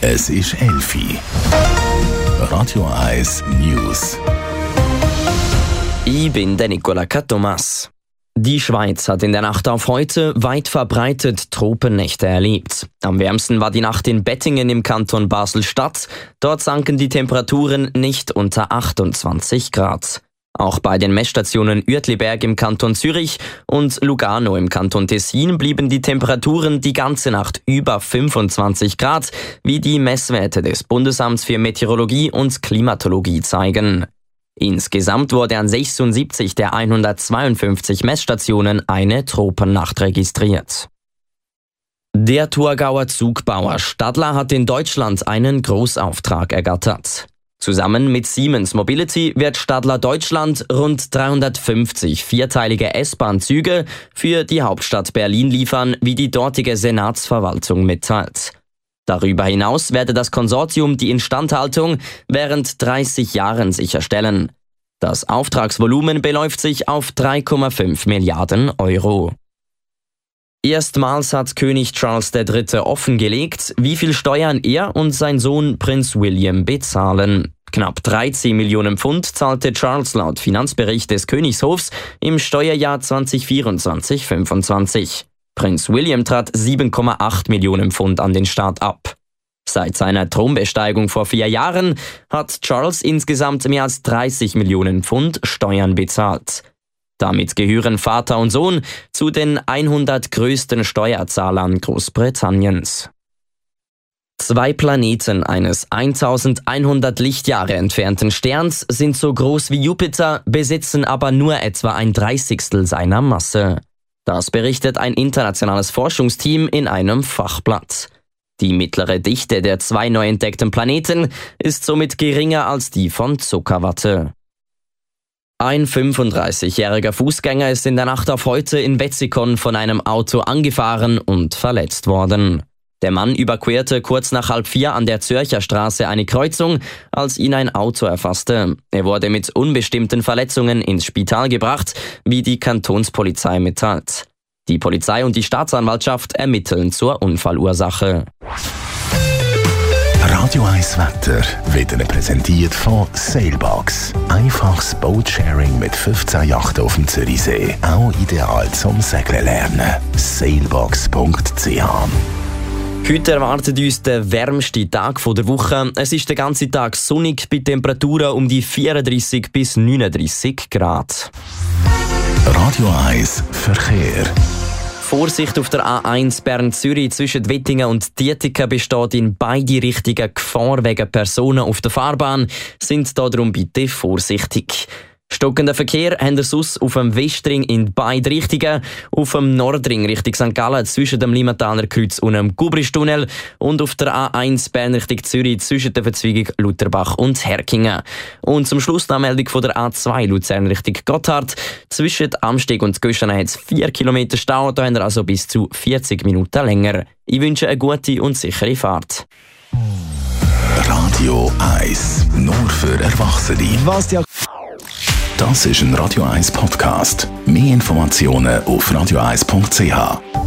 Es ist 11 Uhr. Radio 1 News. Ich bin der Nicola Thomas. Die Schweiz hat in der Nacht auf heute weit verbreitet Tropennächte erlebt. Am wärmsten war die Nacht in Bettingen im Kanton Basel-Stadt. Dort sanken die Temperaturen nicht unter 28 Grad. Auch bei den Messstationen Uetliberg im Kanton Zürich und Lugano im Kanton Tessin blieben die Temperaturen die ganze Nacht über 25 Grad, wie die Messwerte des Bundesamts für Meteorologie und Klimatologie zeigen. Insgesamt wurde an 76 der 152 Messstationen eine Tropennacht registriert. Der Thurgauer Zugbauer Stadler hat in Deutschland einen Großauftrag ergattert. Zusammen mit Siemens Mobility wird Stadler Deutschland rund 350 vierteilige S-Bahn-Züge für die Hauptstadt Berlin liefern, wie die dortige Senatsverwaltung mitteilt. Darüber hinaus werde das Konsortium die Instandhaltung während 30 Jahren sicherstellen. Das Auftragsvolumen beläuft sich auf 3,5 Milliarden Euro. Erstmals hat König Charles III. Offengelegt, wie viel Steuern er und sein Sohn Prinz William bezahlen. Knapp 13 Millionen Pfund zahlte Charles laut Finanzbericht des Königshofs im Steuerjahr 2024/25. Prinz William trat 7,8 Millionen Pfund an den Staat ab. Seit seiner Thronbesteigung vor 4 Jahren hat Charles insgesamt mehr als 30 Millionen Pfund Steuern bezahlt. Damit gehören Vater und Sohn zu den 100 größten Steuerzahlern Großbritanniens. 2 Planeten eines 1100 Lichtjahre entfernten Sterns sind so groß wie Jupiter, besitzen aber nur etwa 1/30 seiner Masse. Das berichtet ein internationales Forschungsteam in einem Fachblatt. Die mittlere Dichte der 2 neu entdeckten Planeten ist somit geringer als die von Zuckerwatte. Ein 35-jähriger Fußgänger ist in der Nacht auf heute in Wetzikon von einem Auto angefahren und verletzt worden. Der Mann überquerte kurz nach 3:30 an der Zürcher Straße eine Kreuzung, als ihn ein Auto erfasste. Er wurde mit unbestimmten Verletzungen ins Spital gebracht, wie die Kantonspolizei mitteilt. Die Polizei und die Staatsanwaltschaft ermitteln zur Unfallursache. Radio 1 Wetter wird Ihnen präsentiert von Sailbox. Einfaches Boatsharing mit 15 Yachten auf dem Zürichsee. Auch ideal zum Segeln lernen. Sailbox.ch. Heute erwartet uns der wärmste Tag der Woche. Es ist den ganzen Tag sonnig bei Temperaturen um die 34 bis 39 Grad. Radio 1 Verkehr. Vorsicht auf der A1 Bern-Zürich zwischen Wittingen und Dietiken besteht in beide Richtungen Gefahr wegen Personen auf der Fahrbahn. Sind darum bitte vorsichtig. Stockender Verkehr haben wir sonst auf dem Westring in beide Richtungen, auf dem Nordring Richtung St. Gallen zwischen dem Limataler Kreuz und dem Gubristunnel und auf der A1 Bern Richtung Zürich zwischen der Verzweigung Lutherbach und Herkingen. Und zum Schluss eine Meldung von der A2 Luzern Richtung Gotthard. Zwischen Amsteg und Göschenen hat es 4 Kilometer Stau, da haben wir also bis zu 40 Minuten länger. Ich wünsche eine gute und sichere Fahrt. Radio 1, nur für Erwachsene. Was ja. Das ist ein Radio 1 Podcast. Mehr Informationen auf radio1.ch.